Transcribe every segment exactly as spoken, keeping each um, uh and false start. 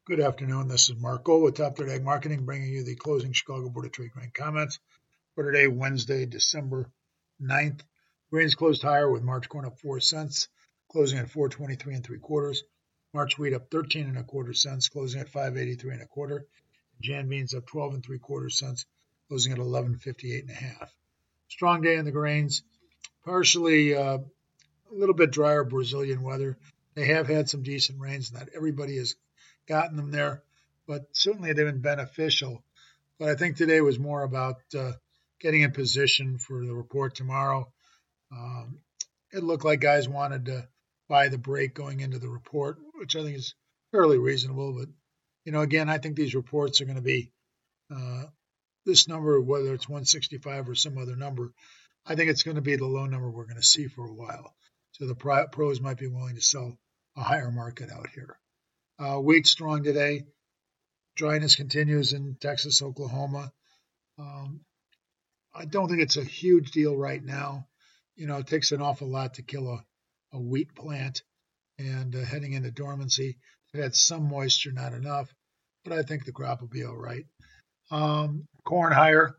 Good afternoon. This is Mark Gold with Top Third Ag Marketing, bringing you the closing Chicago Board of Trade grain comments for today, Wednesday, December ninth. Grains closed higher with March corn up four cents, closing at four twenty-three and three quarters. March wheat up thirteen and a quarter cents, closing at five eighty-three and a quarter. Jan beans up twelve and three quarter cents, closing at eleven fifty-eight and a half. Strong day in the grains, partially uh, a little bit drier Brazilian weather. They have had some decent rains. Not everybody has gotten them there, but certainly they've been beneficial. But I think today was more about uh, getting in position for the report tomorrow. Um, it looked like guys wanted to buy the break going into the report, which I think is fairly reasonable. But, you know, again, I think these reports are going to be uh, this number, whether it's one sixty-five or some other number. I think it's going to be the low number we're going to see for a while. So the pros might be willing to sell a higher market out here. Uh, wheat strong today. Dryness continues in Texas, Oklahoma. Um, I don't think it's a huge deal right now. You know, it takes an awful lot to kill a, a wheat plant, and uh, heading into dormancy, it had some moisture, not enough, but I think the crop will be all right. Um, corn higher.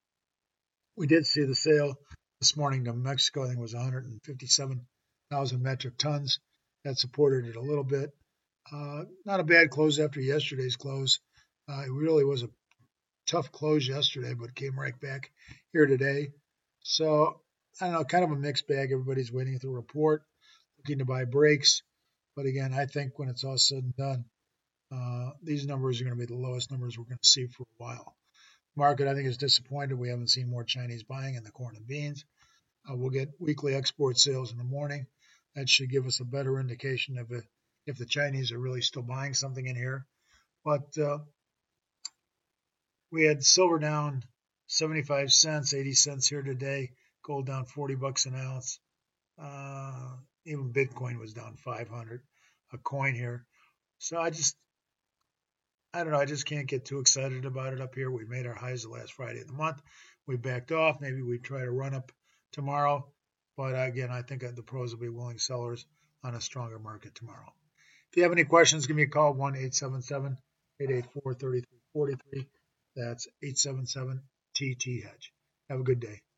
We did see the sale this morning to Mexico. I think it was one hundred fifty-seven thousand metric tons. That supported it a little bit. Uh, not a bad close after yesterday's close. Uh, it really was a tough close yesterday, but came right back here today. So I don't know, kind of a mixed bag. Everybody's waiting for the report, looking to buy breaks. But again, I think when it's all said and done, uh, these numbers are going to be the lowest numbers we're going to see for a while. Market, I think, is disappointed. We haven't seen more Chinese buying in the corn and beans. Uh, we'll get weekly export sales in the morning. That should give us a better indication of it, if the Chinese are really still buying something in here. But uh, we had silver down seventy-five cents, eighty cents here today. Gold down forty bucks an ounce. Uh, even Bitcoin was down five hundred a coin here. So I just, I don't know. I just can't get too excited about it up here. We made our highs the last Friday of the month. We backed off. Maybe we try to run up tomorrow. But again, I think the pros will be willing sellers on a stronger market tomorrow. If you have any questions, give me a call, one eight seven seven, eight eight four, three three four three. That's eight seven seven T T Hedge. Have a good day.